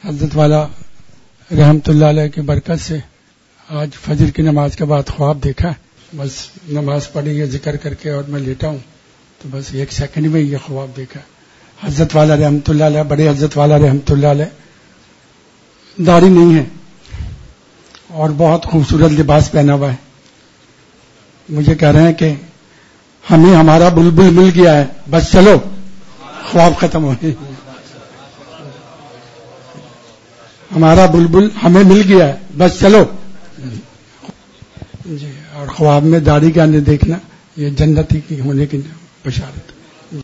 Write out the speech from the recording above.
हजरत वाला रहमतुल्लाह अलैह की बरकत से आज फजर की नमाज के बाद ख्वाब देखा। बस नमाज पढ़ी है जिक्र करके और मैं लेटा हूं तो बस 1 सेकंड में ये ख्वाब देखा। हजरत वाला रहमतुल्लाह अलैह, बड़े हजरत वाला रहमतुल्लाह अलैह, दाढ़ी नहीं है और बहुत खूबसूरत लिबास पहना हुआ है। मुझे कह रहे हैं कि हमें हमारा बुलबुल मिल गया है, बस चलो ख्वाब खत्म हो गई। हमारा बुलबुल हमें मिल गया है, बस चलो जी। और ख्वाब में दाढ़ी का देखना ये जन्नती की होने की बशारत।